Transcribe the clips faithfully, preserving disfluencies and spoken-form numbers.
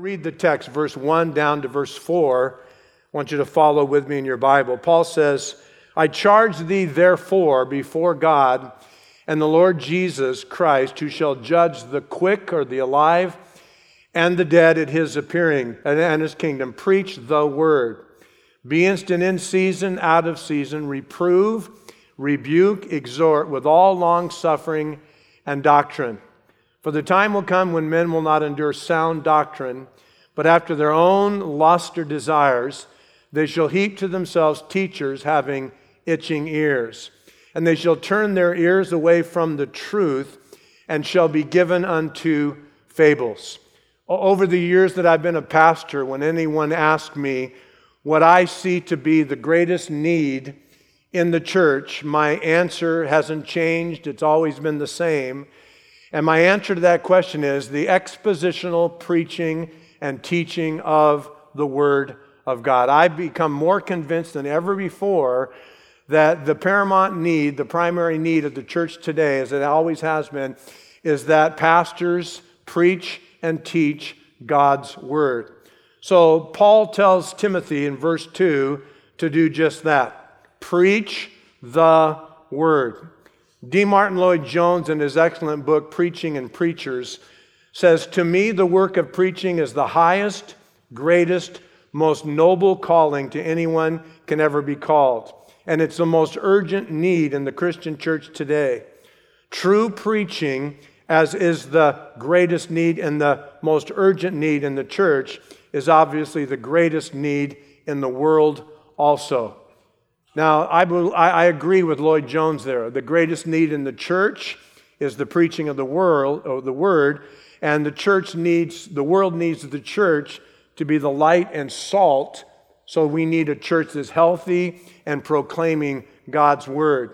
read the text, verse one down to verse four. I want you to follow with me in your Bible. Paul says, I charge thee therefore before God and the Lord Jesus Christ, who shall judge the quick or the alive and the dead at his appearing and his kingdom. Preach the word. Be instant in season, out of season. Reprove, rebuke, exhort with all long suffering and doctrine. For the time will come when men will not endure sound doctrine, but after their own lust or desires, they shall heap to themselves teachers having itching ears. And they shall turn their ears away from the truth and shall be given unto fables. Over the years that I've been a pastor, when anyone asked me what I see to be the greatest need in the church, my answer hasn't changed. It's always been the same. And my answer to that question is the expositional preaching and teaching of the Word of God. I've become more convinced than ever before that the paramount need, the primary need of the church today, as it always has been, is that pastors preach and teach God's Word. So Paul tells Timothy in verse two to do just that. Preach the Word. D. Martin Lloyd-Jones, in his excellent book, Preaching and Preachers, says, to me, the work of preaching is the highest, greatest, most noble calling to anyone can ever be called. And it's the most urgent need in the Christian church today. True preaching, as is the greatest need and the most urgent need in the church, is obviously the greatest need in the world also. Now, I, I agree with Lloyd-Jones there. The greatest need in the church is the preaching of the world, or the Word, and the church needs, the world needs the church to be the light and salt. So we need a church that's healthy and proclaiming God's Word.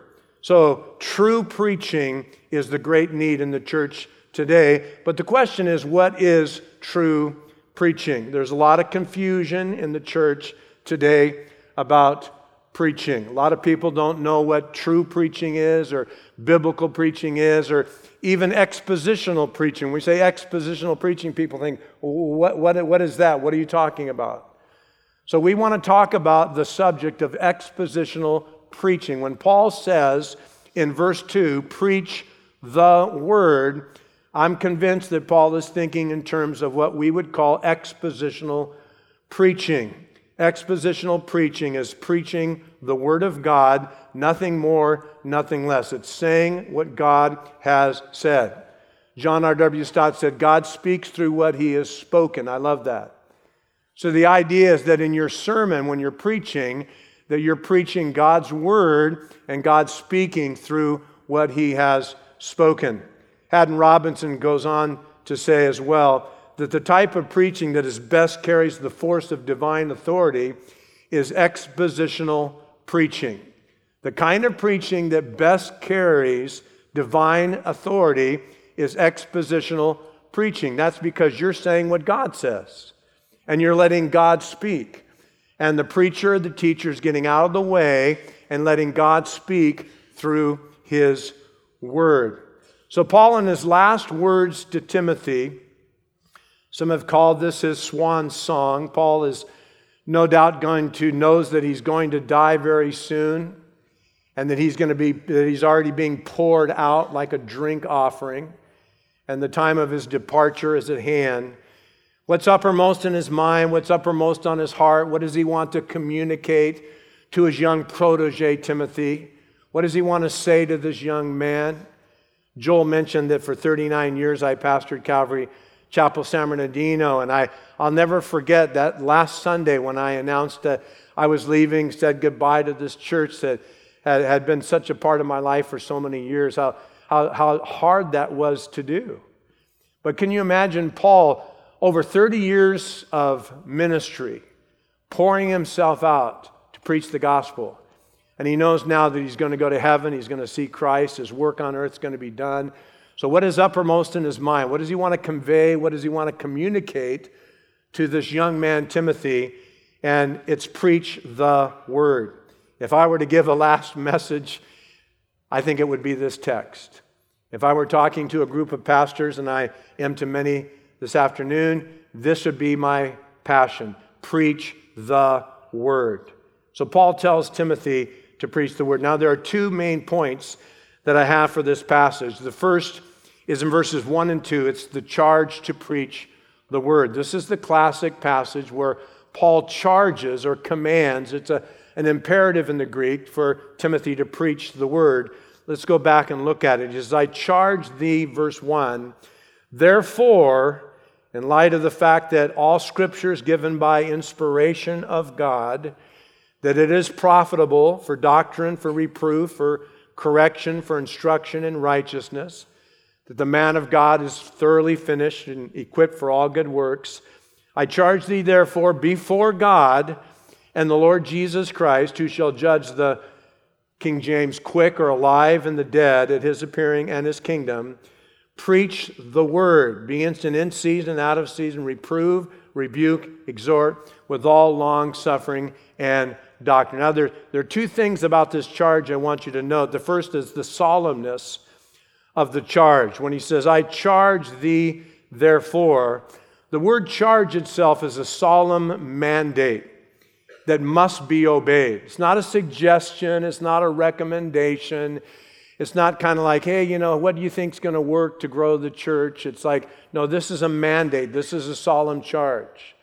So true preaching is the great need in the church today. But the question is, what is true preaching? There's a lot of confusion in the church today about preaching. A lot of people don't know what true preaching is or biblical preaching is or even expositional preaching. When we say expositional preaching, people think, what, what, what is that? What are you talking about? So we want to talk about the subject of expositional preaching. When Paul says in verse two, preach the word, I'm convinced that Paul is thinking in terms of what we would call expositional preaching. Expositional preaching is preaching the Word of God, nothing more, nothing less. It's saying what God has said. John R W Stott said, God speaks through what He has spoken. I love that. So the idea is that in your sermon, when you're preaching, that you're preaching God's Word and God speaking through what He has spoken. Haddon Robinson goes on to say as well, that the type of preaching that is best carries the force of divine authority is expositional preaching. The kind of preaching that best carries divine authority is expositional preaching. That's because you're saying what God says, and you're letting God speak. And the preacher or the teacher is getting out of the way and letting God speak through His Word. So Paul, in his last words to Timothy, some have called this his swan song. Paul is no doubt going to, knows that he's going to die very soon and that he's going to be, that he's already being poured out like a drink offering and the time of his departure is at hand. What's uppermost in his mind? What's uppermost on his heart? What does he want to communicate to his young protege, Timothy? What does he want to say to this young man? Joel mentioned that for thirty-nine years I pastored Calvary Chapel San Bernardino, and I, I'll never forget that last Sunday when I announced that I was leaving, said goodbye to this church that had, had been such a part of my life for so many years, how, how, how hard that was to do. But can you imagine Paul, over thirty years of ministry, pouring himself out to preach the gospel, and he knows now that he's going to go to heaven, he's going to see Christ, his work on earth is going to be done. So what is uppermost in his mind? What does he want to convey? What does he want to communicate to this young man, Timothy? And it's preach the word. If I were to give a last message, I think it would be this text. If I were talking to a group of pastors, and I am to many this afternoon, this would be my passion. Preach the word. So Paul tells Timothy to preach the word. Now there are two main points that I have for this passage. The first is in verses one and two. It's the charge to preach the word. This is the classic passage where Paul charges or commands. It's a, an imperative in the Greek for Timothy to preach the word. Let's go back and look at it. It says, I charge thee, verse one, therefore, in light of the fact that all Scripture is given by inspiration of God, that it is profitable for doctrine, for reproof, for correction, for instruction in righteousness, that the man of God is thoroughly finished and equipped for all good works. I charge thee therefore before God and the Lord Jesus Christ, who shall judge the, King James, quick or alive and the dead at his appearing and his kingdom. Preach the word. Be instant in season, out of season. Reprove, rebuke, exhort with all long suffering and doctrine. Now, there, there are two things about this charge I want you to note. The first is the solemnness of the charge. When he says, I charge thee, therefore, the word charge itself is a solemn mandate that must be obeyed. It's not a suggestion. It's not a recommendation. It's not kind of like, hey, you know, what do you think is going to work to grow the church? It's like, no, this is a mandate. This is a solemn charge.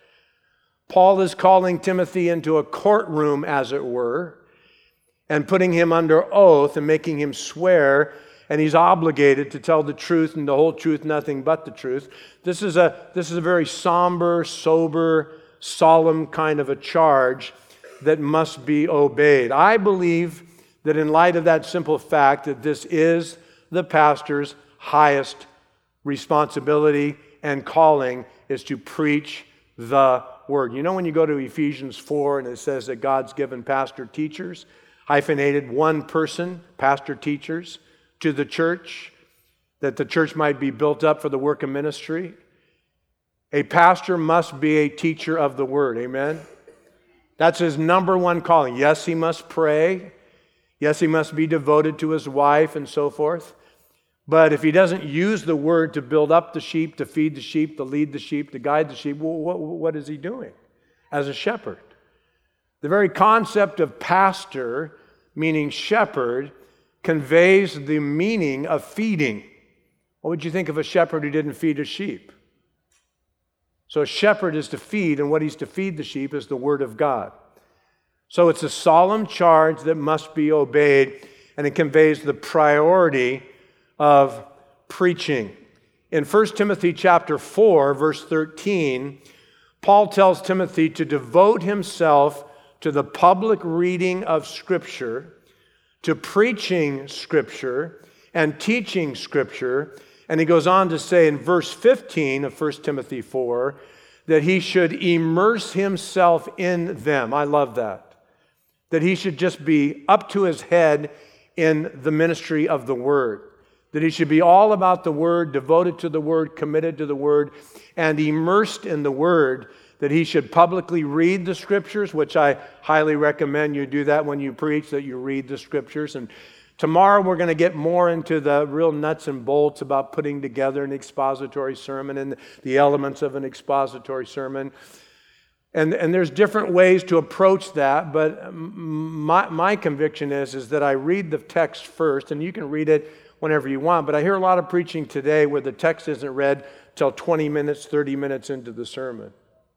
Paul is calling Timothy into a courtroom, as it were, and putting him under oath and making him swear, and he's obligated to tell the truth and the whole truth, nothing but the truth. This is a, this is a very somber, sober, solemn kind of a charge that must be obeyed. I believe that in light of that simple fact that this is the pastor's highest responsibility and calling is to preach the word. You know when you go to Ephesians four and it says that God's given pastor teachers, hyphenated one person, pastor teachers, to the church, that the church might be built up for the work of ministry. A pastor must be a teacher of the word, amen? That's his number one calling. Yes, he must pray. Yes, he must be devoted to his wife and so forth. But if he doesn't use the word to build up the sheep, to feed the sheep, to lead the sheep, to guide the sheep, well, what, what is he doing as a shepherd? The very concept of pastor, meaning shepherd, conveys the meaning of feeding. What would you think of a shepherd who didn't feed his sheep? So a shepherd is to feed, and what he's to feed the sheep is the word of God. So it's a solemn charge that must be obeyed, and it conveys the priority of preaching. In First Timothy chapter four, verse thirteen, Paul tells Timothy to devote himself to the public reading of Scripture, to preaching Scripture, and teaching Scripture. And he goes on to say in verse fifteen of First Timothy four that he should immerse himself in them. I love that. That he should just be up to his head in the ministry of the Word. That he should be all about the Word, devoted to the Word, committed to the Word, and immersed in the Word. That he should publicly read the Scriptures, which I highly recommend you do that when you preach, that you read the Scriptures. And tomorrow we're going to get more into the real nuts and bolts about putting together an expository sermon and the elements of an expository sermon. And, and there's different ways to approach that, but my, my conviction is, is that I read the text first, and you can read it whenever you want, but I hear a lot of preaching today where the text isn't read till twenty minutes, thirty minutes into the sermon.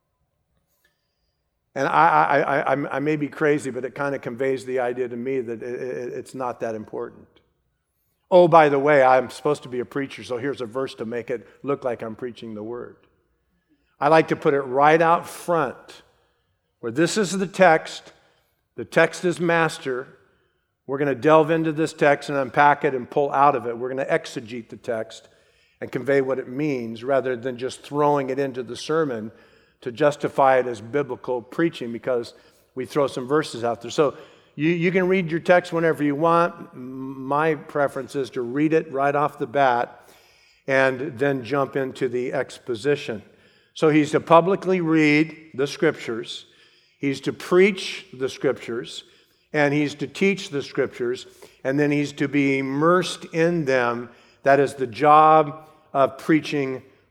And I, I, I, I may be crazy, but it kind of conveys the idea to me that it, it, it's not that important. Oh, by the way, I'm supposed to be a preacher, so here's a verse to make it look like I'm preaching the Word. I like to put it right out front, where this is the text, the text is master. We're going to delve into this text and unpack it and pull out of it. We're going to exegete the text and convey what it means rather than just throwing it into the sermon to justify it as biblical preaching because we throw some verses out there. So you, you can read your text whenever you want. My preference is to read it right off the bat and then jump into the exposition. So he's to publicly read the Scriptures, he's to preach the Scriptures, and he's to teach the Scriptures, and then he's to be immersed in them. That is the job of preaching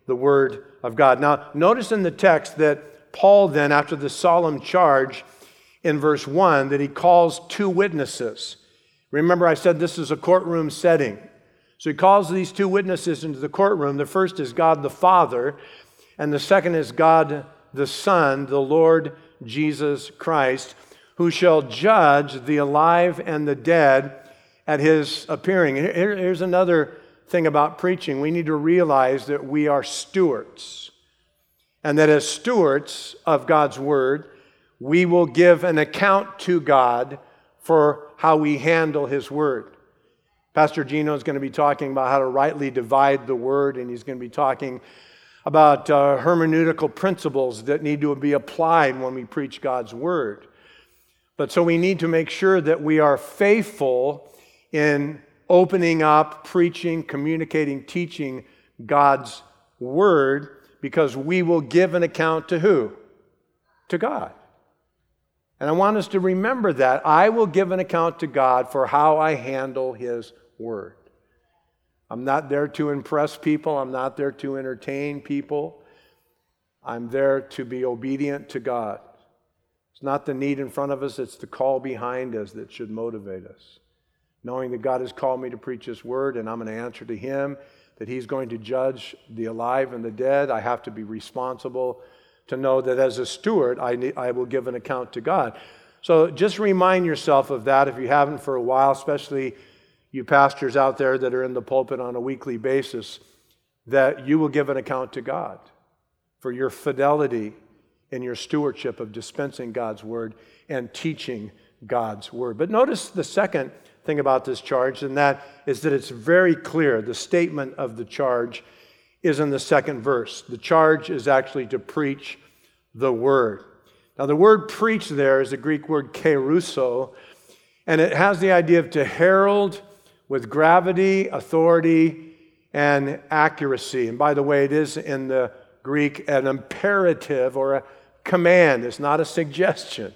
the Word of God. Now, notice in the text that Paul then, after the solemn charge in verse one, that he calls two witnesses. Remember, I said this is a courtroom setting. So he calls these two witnesses into the courtroom. The first is God the Father, and the second is God the Son, the Lord Jesus Christ, who shall judge the alive and the dead at his appearing. Here, here's another thing about preaching. We need to realize that we are stewards, and that as stewards of God's Word, we will give an account to God for how we handle His Word. Pastor Gino is going to be talking about how to rightly divide the Word, and he's going to be talking about uh, hermeneutical principles that need to be applied when we preach God's Word. But so we need to make sure that we are faithful in opening up, preaching, communicating, teaching God's Word, because we will give an account to who? To God. And I want us to remember that. I will give an account to God for how I handle His Word. I'm not there to impress people. I'm not there to entertain people. I'm there to be obedient to God. It's not the need in front of us, it's the call behind us that should motivate us. Knowing that God has called me to preach His Word, and I'm going to answer to Him, that He's going to judge the alive and the dead. I have to be responsible to know that as a steward, I, need, I will give an account to God. So just remind yourself of that if you haven't for a while, especially you pastors out there that are in the pulpit on a weekly basis, that you will give an account to God for your fidelity in your stewardship of dispensing God's Word and teaching God's Word. But notice the second thing about this charge, and that is that it's very clear. The statement of the charge is in the second verse. The charge is actually to preach the Word. Now, the word preach there is the Greek word kerusso, and it has the idea of to herald with gravity, authority, and accuracy. And by the way, it is in the Greek an imperative or a command. It's not a suggestion.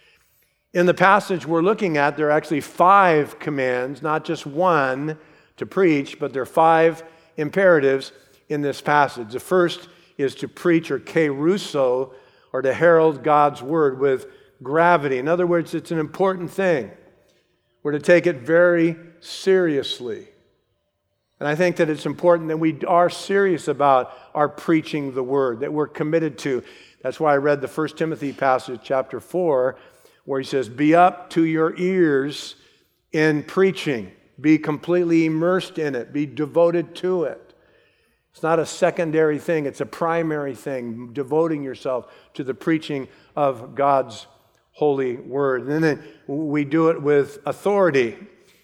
In the passage we're looking at, there are actually five commands, not just one to preach, but there are five imperatives in this passage. The first is to preach, or kerusso, or to herald God's Word with gravity. In other words, it's an important thing. We're to take it very seriously. And I think that it's important that we are serious about our preaching the Word, that we're committed to. That's why I read the First Timothy passage, chapter four, where he says, be up to your ears in preaching. Be completely immersed in it. Be devoted to it. It's not a secondary thing. It's a primary thing, devoting yourself to the preaching of God's holy Word. And then we do it with authority.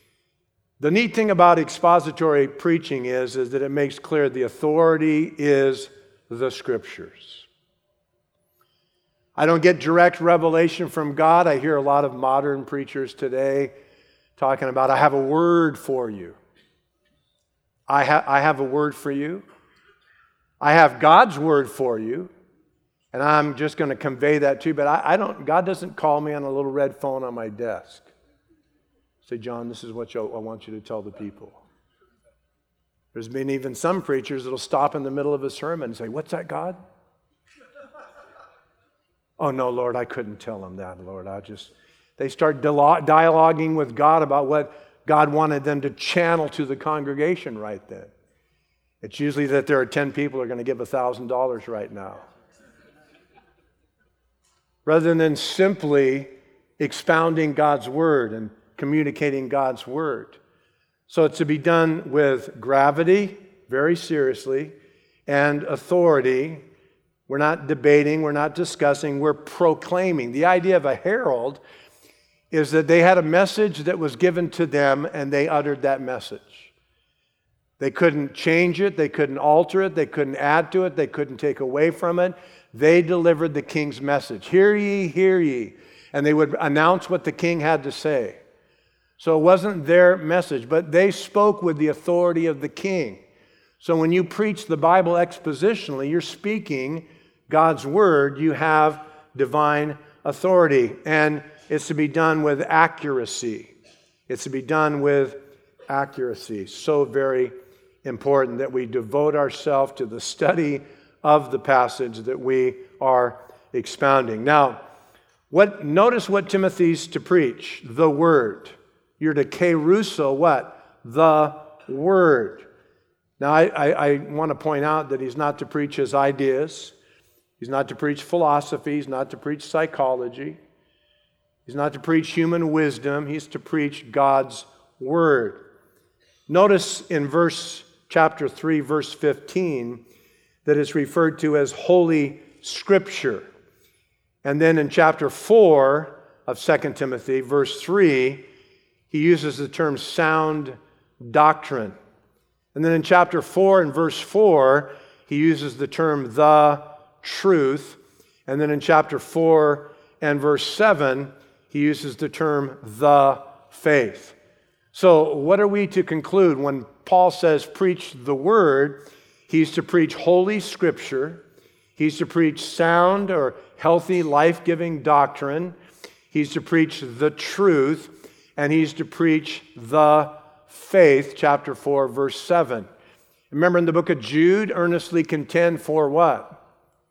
The neat thing about expository preaching is, is that it makes clear the authority is the Scriptures. I don't get direct revelation from God. I hear a lot of modern preachers today talking about, I have a word for you. I, ha- I have a word for you. I have God's word for you. And I'm just going to convey that to you. But I, I don't. God doesn't call me on a little red phone on my desk. Say, John, this is what you, I want you to tell the people. There's been even some preachers that will stop in the middle of a sermon and say, what's that, God? Oh, no, Lord, I couldn't tell them that, Lord. I just, they start dialoguing with God about what God wanted them to channel to the congregation right then. It's usually that there are ten people who are going to give one thousand dollars right now. Rather than simply expounding God's Word and communicating God's Word. So it's to be done with gravity, very seriously, and authority. We're not debating, we're not discussing, we're proclaiming. The idea of a herald is that they had a message that was given to them and they uttered that message. They couldn't change it, they couldn't alter it, they couldn't add to it, they couldn't take away from it. They delivered the king's message. Hear ye, hear ye. And they would announce what the king had to say. So it wasn't their message, but they spoke with the authority of the king. So when you preach the Bible expositionally, you're speaking God's Word, you have divine authority. And it's to be done with accuracy. It's to be done with accuracy. So very important that we devote ourselves to the study of the passage that we are expounding. Now, what notice what Timothy's to preach, the Word. You're to kerusso, what? The Word. Now, I, I, I want to point out that he's not to preach his ideas. He's not to preach philosophy. He's not to preach psychology. He's not to preach human wisdom. He's to preach God's Word. Notice in verse chapter three, verse fifteen, that it's referred to as Holy Scripture. And then in chapter four of Second Timothy, verse three, he uses the term sound doctrine. And then in chapter four and verse four, he uses the term the truth. And then in chapter four and verse seven, he uses the term the faith. So what are we to conclude when Paul says preach the Word? He's to preach Holy Scripture. He's to preach sound or healthy, life-giving doctrine. He's to preach the truth. And he's to preach the faith, chapter four, verse seven. Remember in the book of Jude, earnestly contend for what?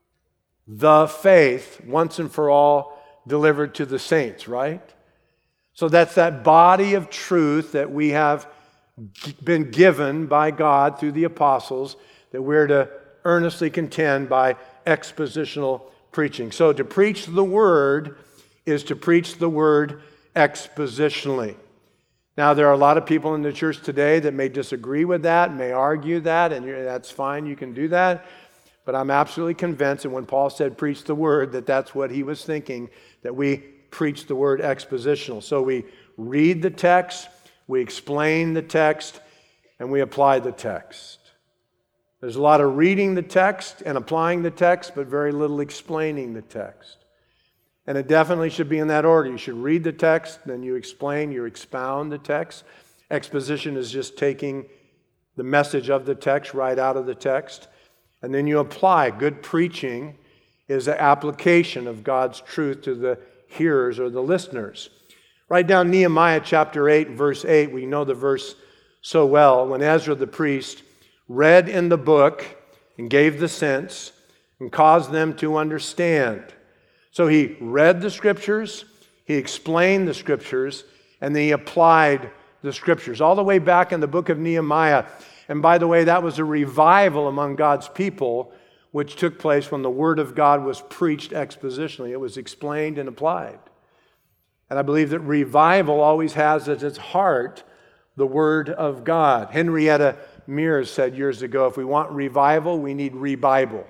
The faith, once and for all, delivered to the saints, right? So that's that body of truth that we have been given by God through the apostles that we're to earnestly contend by expositional preaching. So to preach the Word is to preach the Word expositionally. Now, there are a lot of people in the church today that may disagree with that, may argue that, and that's fine, you can do that. But I'm absolutely convinced that when Paul said preach the Word, that that's what he was thinking, that we preach the Word expositional. So we read the text, we explain the text, and we apply the text. There's a lot of reading the text and applying the text, but very little explaining the text. And it definitely should be in that order. You should read the text, then you explain, you expound the text. Exposition is just taking the message of the text right out of the text. And then you apply. Good preaching is the application of God's truth to the hearers or the listeners. Write down Nehemiah chapter eight, verse eight. We know the verse so well. When Ezra the priest read in the book and gave the sense and caused them to understand. So he read the Scriptures, he explained the Scriptures, and then he applied the Scriptures. All the way back in the book of Nehemiah. And by the way, that was a revival among God's people, which took place when the Word of God was preached expositionally. It was explained and applied. And I believe that revival always has at its heart the Word of God. Henrietta Mears said years ago, if we want revival, we need re-Bible.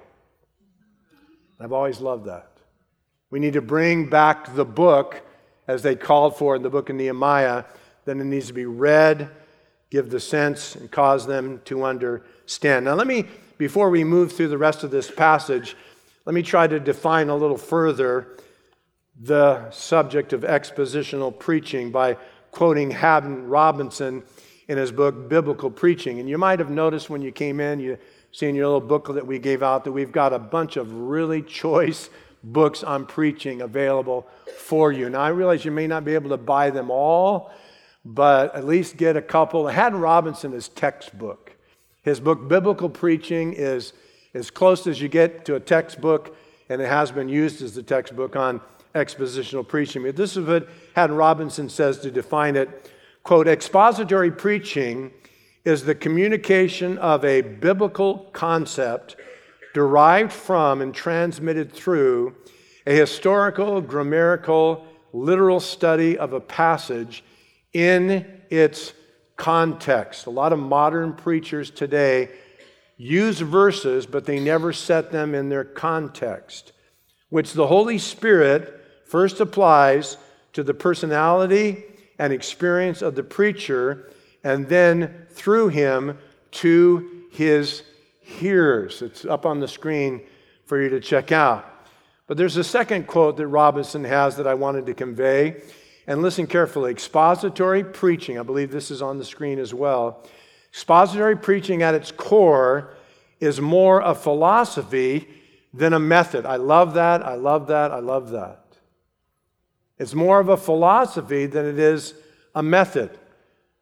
I've always loved that. We need to bring back the book as they called for in the book of Nehemiah. Then it needs to be read, give the sense, and cause them to understand. Now let me, before we move through the rest of this passage, let me try to define a little further the subject of expositional preaching by quoting Haddon Robinson in his book, Biblical Preaching. And you might have noticed when you came in, you see in your little booklet that we gave out that we've got a bunch of really choice books on preaching available for you. Now, I realize you may not be able to buy them all, but at least get a couple. Haddon Robinson is textbook. His book, Biblical Preaching, is as close as you get to a textbook, and it has been used as the textbook on expositional preaching. But this is what Haddon Robinson says to define it. Quote, expository preaching is the communication of a biblical concept derived from and transmitted through a historical, grammatical, literal study of a passage in its context. A lot of modern preachers today use verses, but they never set them in their context, which the Holy Spirit first applies to the personality and experience of the preacher, and then through him to his hearers. It's up on the screen for you to check out. But there's a second quote that Robinson has that I wanted to convey. And listen carefully. Expository preaching, I believe this is on the screen as well. Expository preaching at its core is more a philosophy than a method. I love that, I love that, I love that. It's more of a philosophy than it is a method.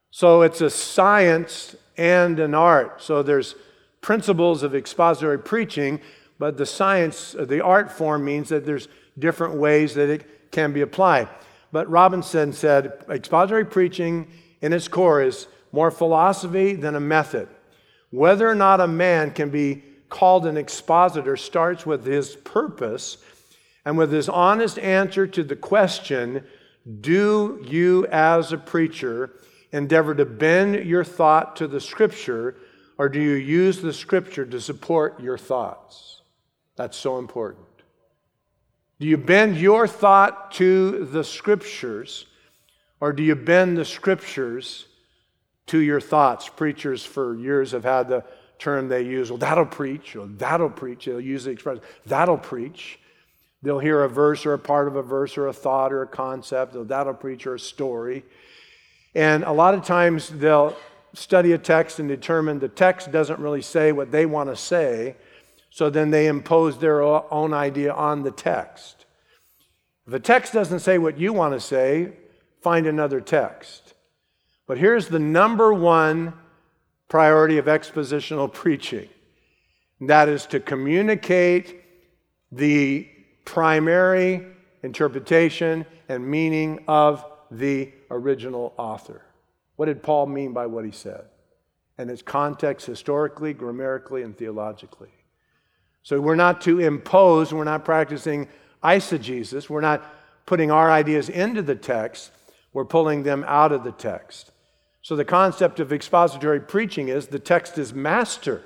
So it's a science and an art. So there's principles of expository preaching, but the science, the art form means that there's different ways that it can be applied. But Robinson said, expository preaching in its core is more philosophy than a method. Whether or not a man can be called an expositor starts with his purpose and with his honest answer to the question, do you as a preacher endeavor to bend your thought to the Scripture, or do you use the Scripture to support your thoughts? That's so important. Do you bend your thought to the Scriptures, or do you bend the Scriptures to your thoughts? Preachers for years have had the term they use, well, that'll preach, or that'll preach. They'll use the expression, that'll preach. They'll hear a verse or a part of a verse or a thought or a concept, or that'll preach, or a story. And a lot of times they'll study a text and determine the text doesn't really say what they want to say, so then they impose their own idea on the text. If the text doesn't say what you want to say, find another text. But here's the number one priority of expositional preaching. And that is to communicate the primary interpretation and meaning of the original author. What did Paul mean by what he said? And its context historically, grammatically, and theologically. So we're not to impose, we're not practicing eisegesis, we're not putting our ideas into the text, we're pulling them out of the text. So the concept of expository preaching is the text is master.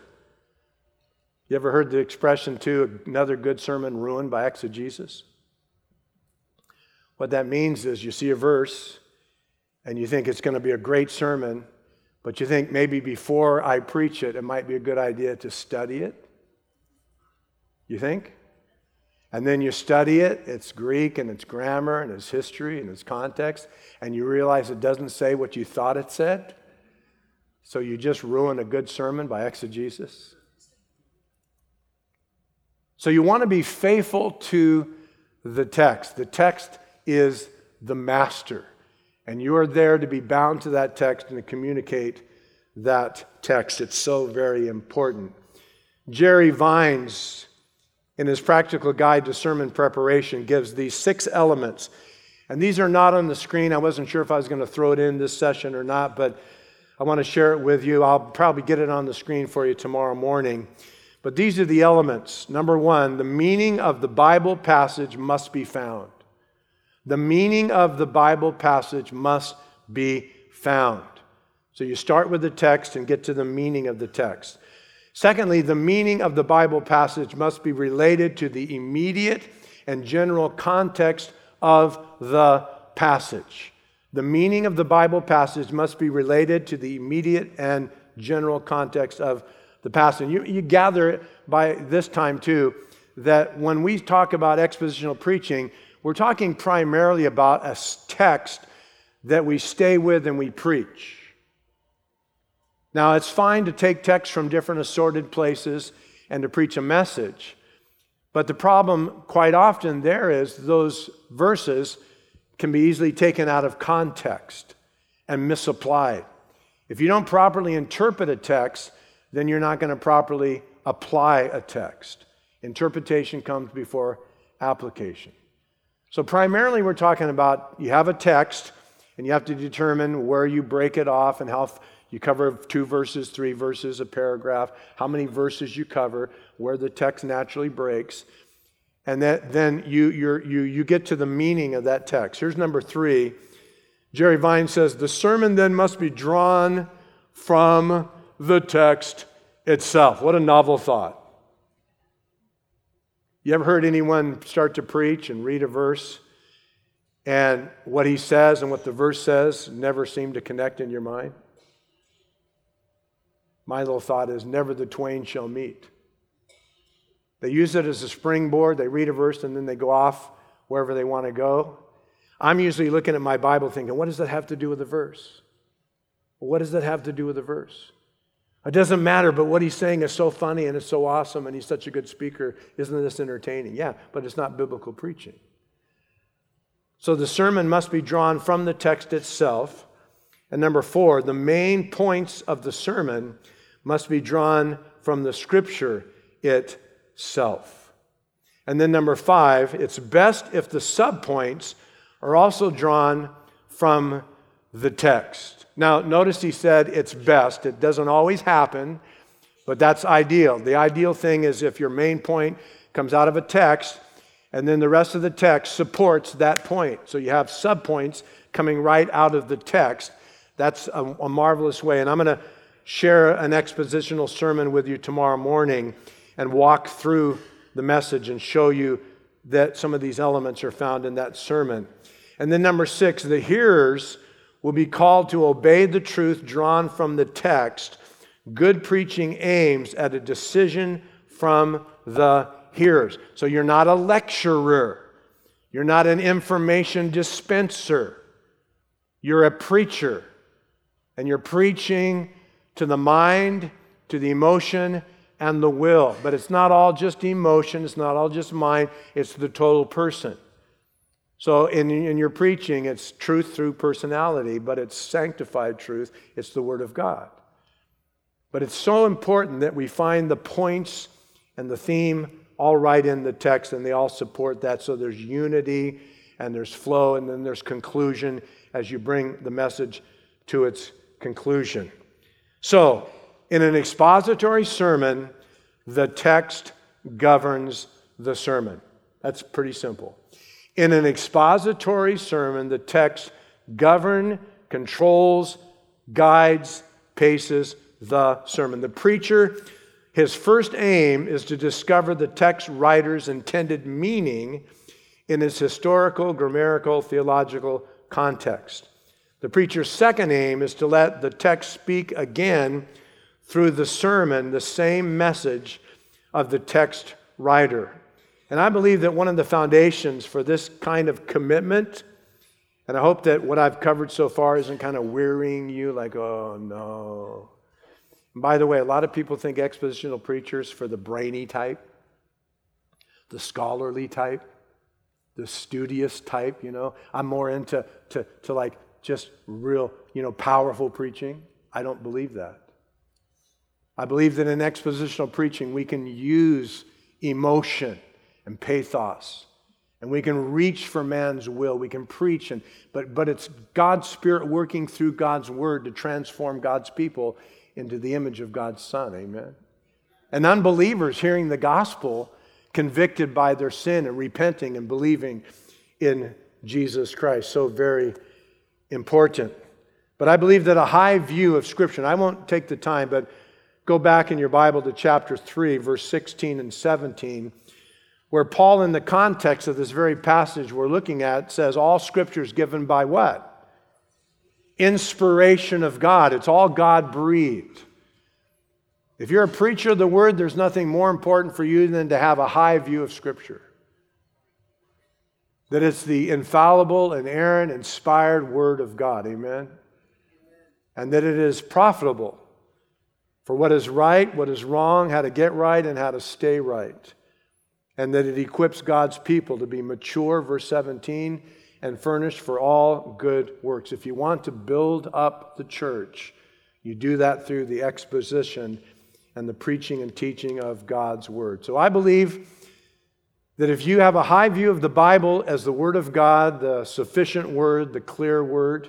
You ever heard the expression too, another good sermon ruined by exegesis? What that means is you see a verse and you think it's going to be a great sermon, but you think maybe before I preach it, it might be a good idea to study it. You think? And then you study it, it's Greek and it's grammar and it's history and it's context, and you realize it doesn't say what you thought it said. So you just ruin a good sermon by exegesis. So you want to be faithful to the text. The text is the master, and you are there to be bound to that text and to communicate that text. It's so very important. Jerry Vines, in his Practical Guide to Sermon Preparation, gives these six elements. And these are not on the screen. I wasn't sure if I was going to throw it in this session or not, but I want to share it with you. I'll probably get it on the screen for you tomorrow morning. But these are the elements. Number one, the meaning of the Bible passage must be found. The meaning of the Bible passage must be found. So you start with the text and get to the meaning of the text. Secondly, the meaning of the Bible passage must be related to the immediate and general context of the passage. The meaning of the Bible passage must be related to the immediate and general context of the passage. You, you gather by this time, too, that when we talk about expositional preaching, we're talking primarily about a text that we stay with and we preach. Now, it's fine to take texts from different assorted places and to preach a message. But the problem quite often there is those verses can be easily taken out of context and misapplied. If you don't properly interpret a text, then you're not going to properly apply a text. Interpretation comes before application. So primarily we're talking about you have a text and you have to determine where you break it off and how you cover two verses, three verses, a paragraph, how many verses you cover, where the text naturally breaks. And that, then you, you're, you, you get to the meaning of that text. Here's number three. Jerry Vine says, the sermon then must be drawn from the text itself. What a novel thought. You ever heard anyone start to preach and read a verse, and what he says and what the verse says never seem to connect in your mind? My little thought is, never the twain shall meet. They use it as a springboard. They read a verse and then they go off wherever they want to go. I'm usually looking at my Bible thinking, what does that have to do with the verse? What does that have to do with the verse? It doesn't matter, but what he's saying is so funny and it's so awesome and he's such a good speaker. Isn't this entertaining? Yeah, but it's not biblical preaching. So the sermon must be drawn from the text itself. And number four, the main points of the sermon must be drawn from the Scripture itself. And then number five, it's best if the subpoints are also drawn from the text. Now, notice he said it's best. It doesn't always happen, but that's ideal. The ideal thing is if your main point comes out of a text, and then the rest of the text supports that point. So you have subpoints coming right out of the text. That's a, a marvelous way. And I'm going to share an expositional sermon with you tomorrow morning and walk through the message and show you that some of these elements are found in that sermon. And then number six, the hearers will be called to obey the truth drawn from the text. Good preaching aims at a decision from the hearers. So you're not a lecturer. You're not an information dispenser. You're a preacher. And you're preaching to the mind, to the emotion, and the will. But it's not all just emotion. It's not all just mind. It's the total person. So in, in your preaching, it's truth through personality, but it's sanctified truth. It's the Word of God. But it's so important that we find the points and the theme all right in the text, and they all support that. So there's unity, and there's flow, and then there's conclusion as you bring the message to its conclusion. So, in an expository sermon, the text governs the sermon. That's pretty simple. In an expository sermon, the text governs, controls, guides, paces the sermon. The preacher, his first aim is to discover the text writer's intended meaning in its historical, grammatical, theological context. The preacher's second aim is to let the text speak again through the sermon, the same message of the text writer. And I believe that one of the foundations for this kind of commitment, and I hope that what I've covered so far isn't kind of wearying you, like, oh no. And by the way, a lot of people think expositional preachers for the brainy type, the scholarly type, the studious type, you know. I'm more into to, to like just real, you know, powerful preaching. I don't believe that. I believe that in expositional preaching, we can use emotion and pathos, and we can reach for man's will. We can preach, and but but it's God's Spirit working through God's Word to transform God's people into the image of God's Son. Amen. And unbelievers hearing the gospel, convicted by their sin and repenting and believing in Jesus Christ. So very important. But I believe that a high view of Scripture, and I won't take the time, but go back in your Bible to chapter three, verse sixteen and seventeen, where Paul, in the context of this very passage we're looking at, says all Scripture is given by what? Inspiration of God. It's all God-breathed. If you're a preacher of the Word, there's nothing more important for you than to have a high view of Scripture. That it's the infallible, inerrant, inspired Word of God. Amen? And that it is profitable for what is right, what is wrong, how to get right, and how to stay right. And that it equips God's people to be mature, verse seventeen, and furnished for all good works. If you want to build up the church, you do that through the exposition and the preaching and teaching of God's Word. So I believe that if you have a high view of the Bible as the Word of God, the sufficient Word, the clear Word,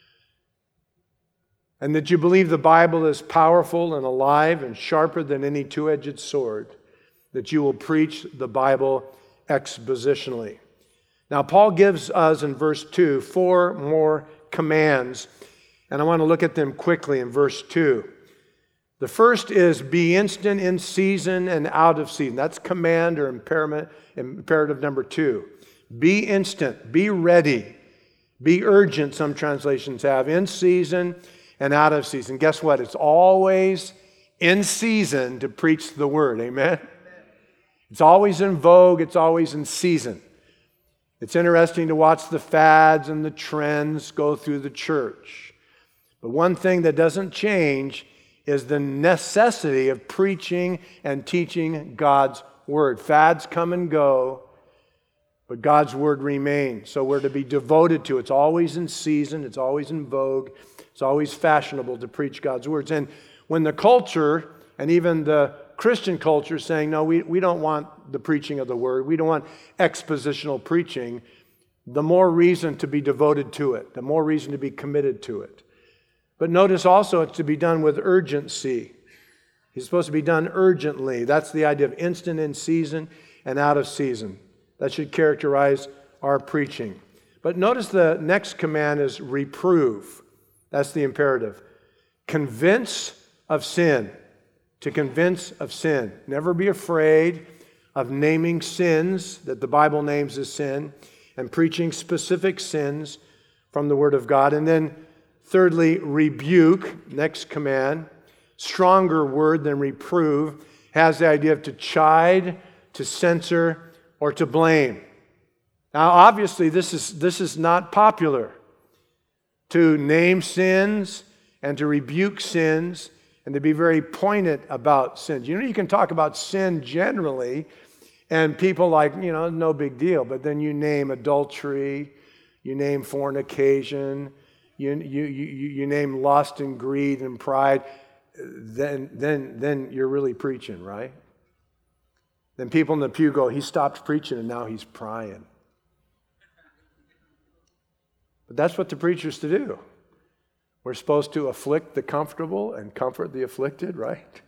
and that you believe the Bible is powerful and alive and sharper than any two-edged sword, that you will preach the Bible expositionally. Now, Paul gives us in verse two four more commands, and I want to look at them quickly in verse two. The first is be instant in season and out of season. That's command or imperative number two. Be instant, be ready, be urgent, some translations have, in season and out of season. Guess what? It's always in season to preach the Word. Amen? It's always in vogue. It's always in season. It's interesting to watch the fads and the trends go through the church. But one thing that doesn't change is the necessity of preaching and teaching God's Word. Fads come and go, but God's word remains. So we're to be devoted to it. It's always in season. It's always in vogue. It's always fashionable to preach God's words. And when the culture, and even the Christian culture, is saying, no, we, we don't want the preaching of the word. We don't want expositional preaching. The more reason to be devoted to it. The more reason to be committed to it. But notice also it's to be done with urgency. It's supposed to be done urgently. That's the idea of instant in season and out of season. That should characterize our preaching. But notice the next command is reprove. That's the imperative. Convince of sin. To convince of sin. Never be afraid of naming sins that the Bible names as sin and preaching specific sins from the Word of God. And then thirdly, rebuke. Next command. Stronger word than reprove. Has the idea of to chide, to censor, or to blame. Now, obviously, this is, this is not popular. To name sins and to rebuke sins and to be very pointed about sins. You know, you can talk about sin generally, and people like, you know, no big deal. But then you name adultery, you name fornication, you, you, you, you name lust and greed and pride, then, then, then you're really preaching, right? Then people in the pew go, he stopped preaching and now he's prying. But that's what the preacher's to do. We're supposed to afflict the comfortable and comfort the afflicted, right?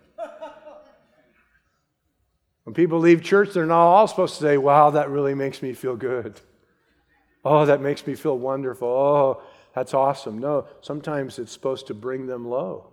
When people leave church, they're not all supposed to say, wow, that really makes me feel good. Oh, that makes me feel wonderful. Oh, that's awesome. No, sometimes it's supposed to bring them low.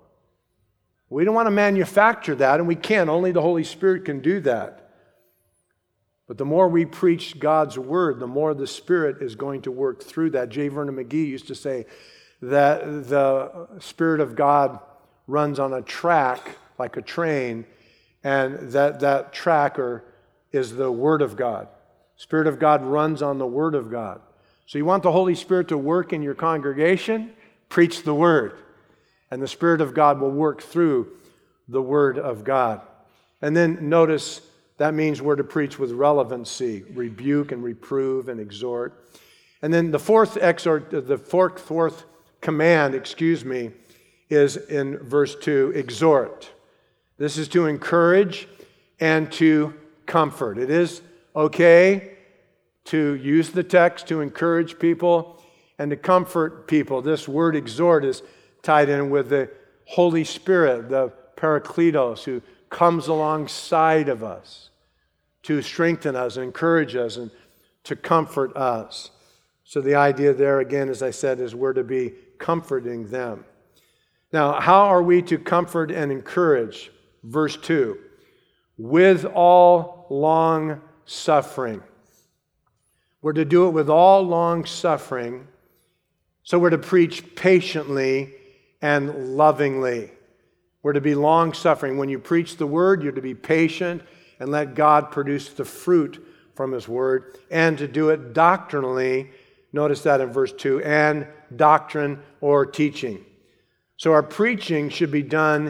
We don't want to manufacture that, and we can't. Only the Holy Spirit can do that. But the more we preach God's Word, the more the Spirit is going to work through that. J. Vernon McGee used to say that the Spirit of God runs on a track like a train, and that, that tracker is the Word of God. Spirit of God runs on the Word of God. So you want the Holy Spirit to work in your congregation? Preach the Word. And the Spirit of God will work through the Word of God. And then notice that means we're to preach with relevancy, rebuke and reprove and exhort. And then the fourth exhort, the fourth, fourth command, excuse me, is in verse two, exhort. This is to encourage and to comfort. It is okay to use the text to encourage people and to comfort people. This word exhort is tied in with the Holy Spirit, the Parakletos, who comes alongside of us to strengthen us, encourage us, and to comfort us. So the idea there, again, as I said, is we're to be comforting them. Now, how are we to comfort and encourage? Verse two, with all long suffering. We're to do it with all long suffering. So we're to preach patiently and lovingly. We're to be long suffering. When you preach the word, you're to be patient and let God produce the fruit from His word, and to do it doctrinally. Notice that in verse two, and doctrine or teaching. So our preaching should be done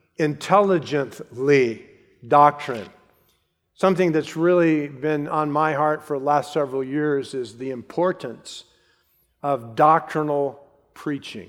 intelligently, doctrine. Something that's really been on my heart for the last several years is the importance of doctrinal preaching.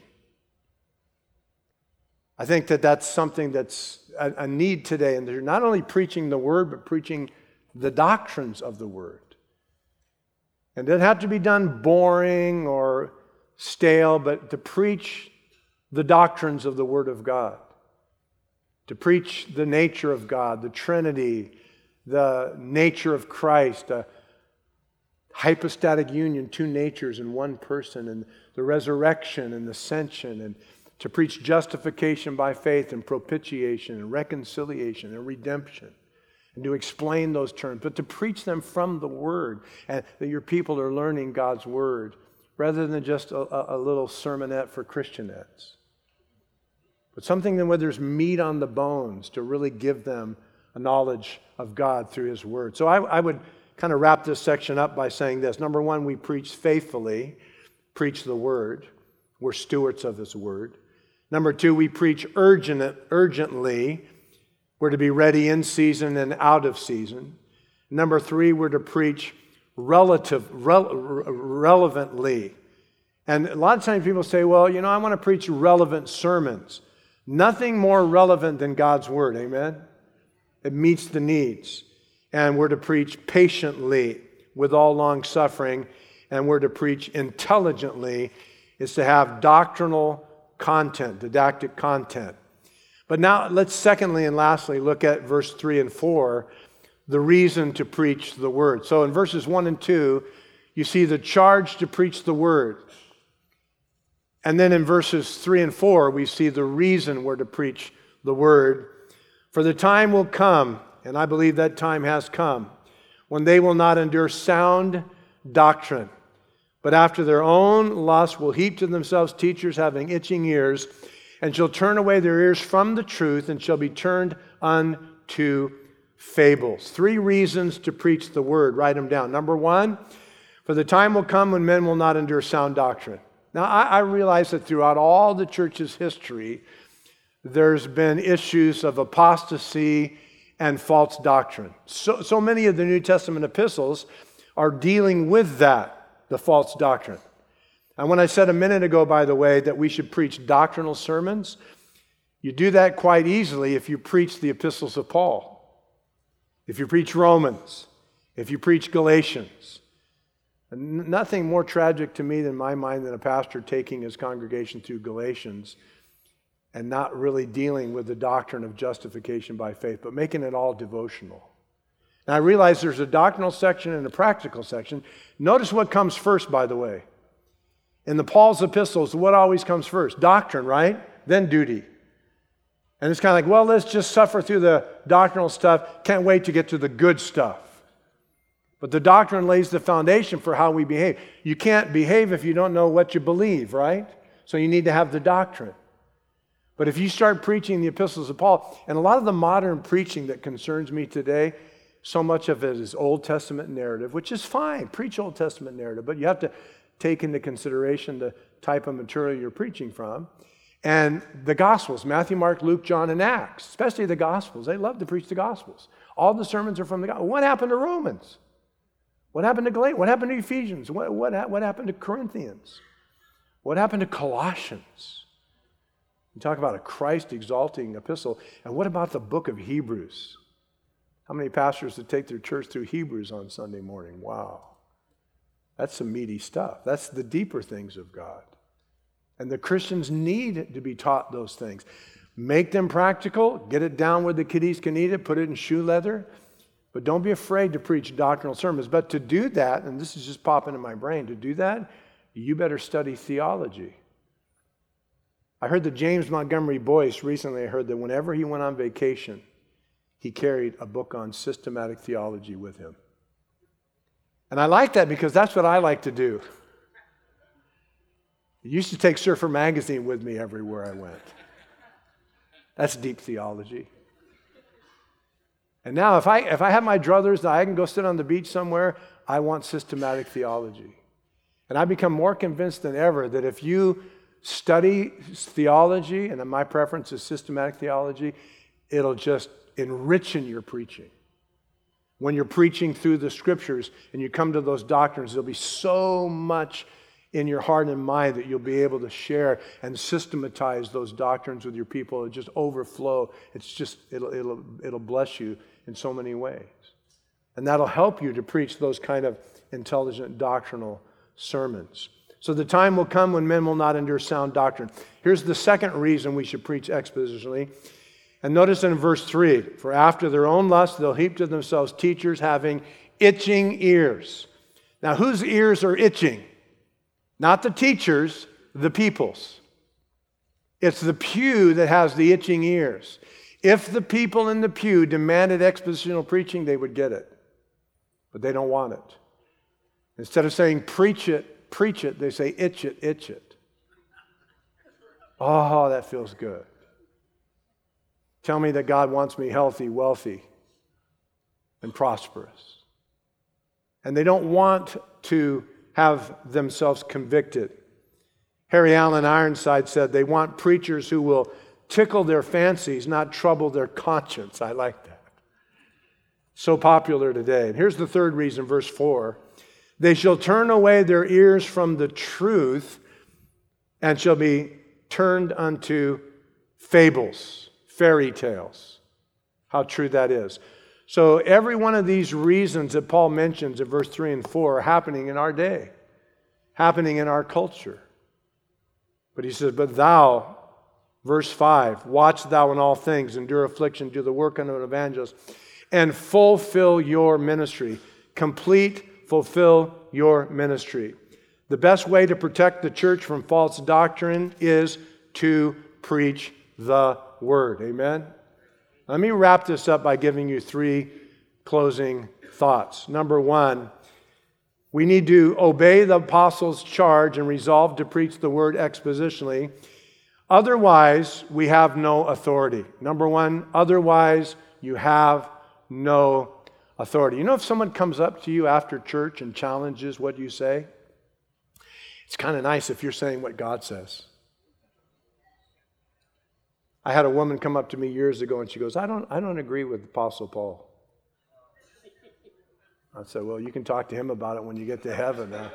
I think that that's something that's a, a need today, and they're not only preaching the Word, but preaching the doctrines of the Word. And it doesn't have to be done boring or stale, but to preach the doctrines of the Word of God. To preach the nature of God, the Trinity, the nature of Christ, a hypostatic union, two natures in one person, and the resurrection and ascension, and to preach justification by faith and propitiation and reconciliation and redemption, and to explain those terms, but to preach them from the Word, and that your people are learning God's Word rather than just a, a little sermonette for Christianettes. But something where there's meat on the bones to really give them a knowledge of God through His Word. So I, I would kind of wrap this section up by saying this. Number one, we preach faithfully, preach the Word. We're stewards of His Word. Number two, we preach urgent, urgently. We're to be ready in season and out of season. Number three, we're to preach relative, rel- relevantly. And a lot of times people say, well, you know, I want to preach relevant sermons. Nothing more relevant than God's word, amen? It meets the needs. And we're to preach patiently with all long suffering, and we're to preach intelligently, is to have doctrinal content, didactic content. But now let's secondly and lastly look at verse three and four, the reason to preach the word. So in verses one and two, you see the charge to preach the word. And then in verses three and four, we see the reason we're to preach the word. For the time will come, and I believe that time has come, when they will not endure sound doctrine, but after their own lust will heap to themselves teachers having itching ears, and shall turn away their ears from the truth, and shall be turned unto fables. Three reasons to preach the word. Write them down. Number one, for the time will come when men will not endure sound doctrine. Now, I, I realize that throughout all the church's history, there's been issues of apostasy and false doctrine. So, so many of the New Testament epistles are dealing with that, the false doctrine. And when I said a minute ago, by the way, that we should preach doctrinal sermons, you do that quite easily if you preach the epistles of Paul, if you preach Romans, if you preach Galatians. And nothing more tragic to me in my mind than a pastor taking his congregation through Galatians and not really dealing with the doctrine of justification by faith, but making it all devotional. Now, I realize there's a doctrinal section and a practical section. Notice what comes first, by the way. In the Paul's epistles, what always comes first? Doctrine, right? Then duty. And it's kind of like, well, let's just suffer through the doctrinal stuff. Can't wait to get to the good stuff. But the doctrine lays the foundation for how we behave. You can't behave if you don't know what you believe, right? So you need to have the doctrine. But if you start preaching the epistles of Paul, and a lot of the modern preaching that concerns me today, so much of it is Old Testament narrative, which is fine. Preach Old Testament narrative, but you have to take into consideration the type of material you're preaching from. And the Gospels, Matthew, Mark, Luke, John, and Acts, especially the Gospels. They love to preach the Gospels. All the sermons are from the Gospels. What happened to Romans? What happened to Galatians? What happened to Ephesians? What, what, what happened to Corinthians? What happened to Colossians? You talk about a Christ-exalting epistle. And what about the book of Hebrews? How many pastors that take their church through Hebrews on Sunday morning? Wow. That's some meaty stuff. That's the deeper things of God. And the Christians need to be taught those things. Make them practical. Get it down where the kiddies can eat it. Put it in shoe leather. But don't be afraid to preach doctrinal sermons. But to do that, and this is just popping in my brain, to do that, you better study theology. I heard that James Montgomery Boyce recently, I heard that whenever he went on vacation, he carried a book on systematic theology with him. And I like that because that's what I like to do. I used to take Surfer Magazine with me everywhere I went. That's deep theology. And now if I if I have my druthers and I can go sit on the beach somewhere, I want systematic theology. And I've become more convinced than ever that if you study theology, and my preference is systematic theology, it'll just enrich in your preaching. When you're preaching through the scriptures and you come to those doctrines, there'll be so much in your heart and mind that you'll be able to share and systematize those doctrines with your people. It'll just overflow. It's just, it'll, it'll, it'll bless you in so many ways. And that'll help you to preach those kind of intelligent doctrinal sermons. So the time will come when men will not endure sound doctrine. Here's the second reason we should preach expositionally. And notice in verse three, for after their own lust, they'll heap to themselves teachers having itching ears. Now, whose ears are itching? Not the teachers, the people's. It's the pew that has the itching ears. If the people in the pew demanded expositional preaching, they would get it. But they don't want it. Instead of saying, preach it, preach it, they say, itch it, itch it. Oh, that feels good. Tell me that God wants me healthy, wealthy, and prosperous. And they don't want to have themselves convicted. Harry Allen Ironside said they want preachers who will tickle their fancies, not trouble their conscience. I like that. So popular today. And here's the third reason, verse four. They shall turn away their ears from the truth and shall be turned unto fables, fairy tales. How true that is. So every one of these reasons that Paul mentions in verse three and four are happening in our day, happening in our culture. But he says, but thou, verse five, watch thou in all things, endure affliction, do the work unto an evangelist, and fulfill your ministry. Complete, fulfill your ministry. The best way to protect the church from false doctrine is to preach the word. Amen? Let me wrap this up by giving you three closing thoughts. Number one, we need to obey the apostles' charge and resolve to preach the word expositionally. Otherwise, we have no authority. Number one, otherwise, you have no authority. You know, if someone comes up to you after church and challenges what you say, it's kind of nice if you're saying what God says. I had a woman come up to me years ago and she goes, I don't, I don't agree with Apostle Paul. I said, well, you can talk to him about it when you get to heaven. Huh?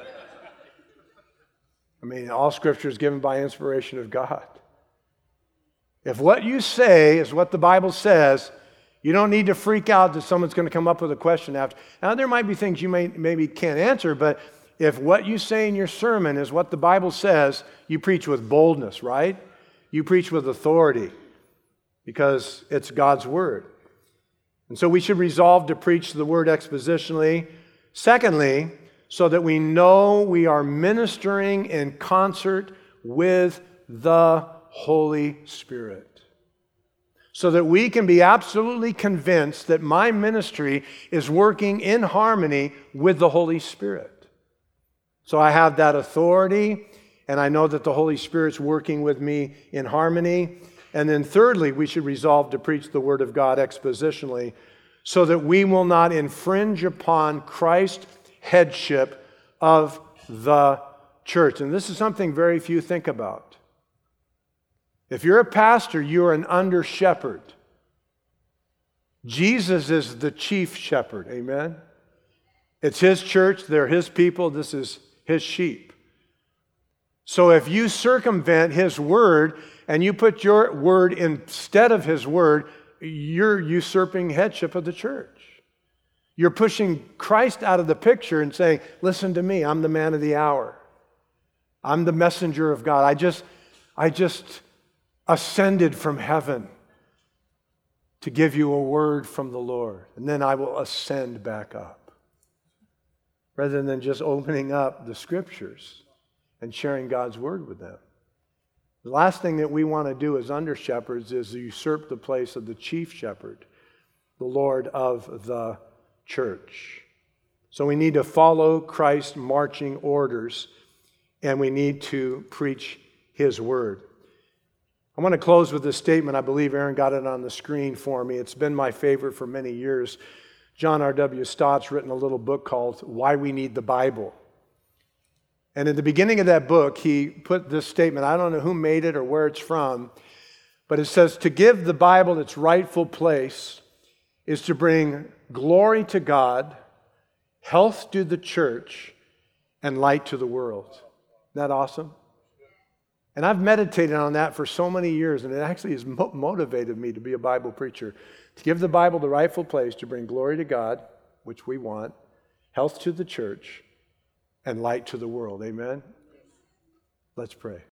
I mean, all Scripture is given by inspiration of God. If what you say is what the Bible says, you don't need to freak out that someone's going to come up with a question after. Now, there might be things you may maybe can't answer, but if what you say in your sermon is what the Bible says, you preach with boldness, right? You preach with authority because it's God's word. And so we should resolve to preach the word expositionally. Secondly, so that we know we are ministering in concert with the Holy Spirit. So that we can be absolutely convinced that my ministry is working in harmony with the Holy Spirit. So I have that authority, and I know that the Holy Spirit's working with me in harmony. And then thirdly, we should resolve to preach the Word of God expositionally so that we will not infringe upon Christ's headship of the church. And this is something very few think about. If you're a pastor, you're an under shepherd. Jesus is the chief shepherd. Amen? It's His church. They're His people. This is His sheep. So if you circumvent His word and you put your word instead of His word, you're usurping headship of the church. You're pushing Christ out of the picture and saying, listen to me, I'm the man of the hour. I'm the messenger of God. I just, I just ascended from heaven to give you a word from the Lord, and then I will ascend back up. Rather than just opening up the Scriptures and sharing God's word with them. The last thing that we want to do as under shepherds is usurp the place of the chief shepherd, the Lord of the church. So we need to follow Christ's marching orders, and we need to preach His word. I want to close with this statement. I believe Aaron got it on the screen for me. It's been my favorite for many years. John R W Stott's written a little book called Why We Need the Bible. And in the beginning of that book, he put this statement. I don't know who made it or where it's from, but it says, to give the Bible its rightful place is to bring glory to God, health to the church, and light to the world. Isn't that awesome? And I've meditated on that for so many years, and it actually has mo- motivated me to be a Bible preacher. To give the Bible the rightful place, to bring glory to God, which we want, health to the church, and light to the world. Amen? Let's pray.